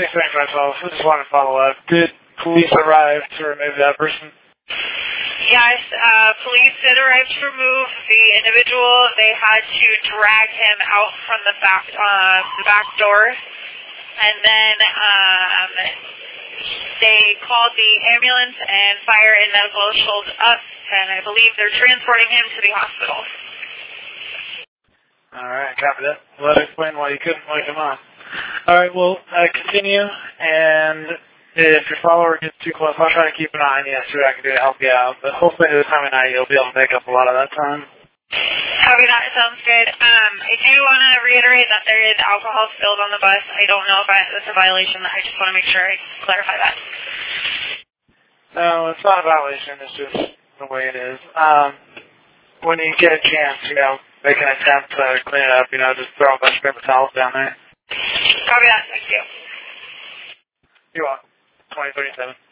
I just want to follow up. Did police arrive to remove that person? Yes, police did arrive to remove the individual. They had to drag him out from the back door, and then they called the ambulance and fire and medical showed up, and I believe they're transporting him to the hospital. All right, copy that. Well, that explain why you couldn't wake him up. All right, well, continue, and if your follower gets too close, I'll try to keep an eye on you, see what I can do to help you out. But hopefully this time of night you'll be able to make up a lot of that time. Copy that. Sounds good. I do want to reiterate that there is alcohol spilled on the bus. I don't know if that's a violation. I just want to make sure I clarify that. No, it's not a violation. It's just the way it is. When you get a chance, make an attempt to clean it up. Just throw a bunch of paper towels down there. Copy that. Thank you. You're welcome. 2037.